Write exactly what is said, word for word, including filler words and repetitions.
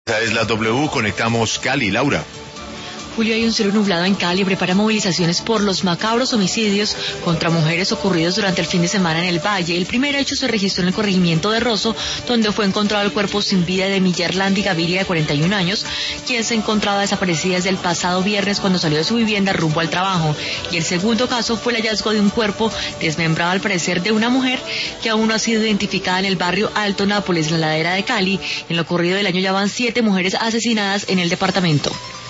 Esa es la W, conectamos Cali, Laura. Julio, hay un cielo nublado en Cali, prepara movilizaciones por los macabros homicidios contra mujeres ocurridos durante el fin de semana en el Valle. El primer hecho se registró en el corregimiento de Rosso, donde fue encontrado el cuerpo sin vida de Millerlandi Gaviria, de cuarenta y un años, quien se encontraba desaparecida desde el pasado viernes cuando salió de su vivienda rumbo al trabajo. Y el segundo caso fue el hallazgo de un cuerpo desmembrado, al parecer de una mujer, que aún no ha sido identificada, en el barrio Alto Nápoles, en la ladera de Cali. En lo ocurrido del año ya van siete mujeres asesinadas en el departamento.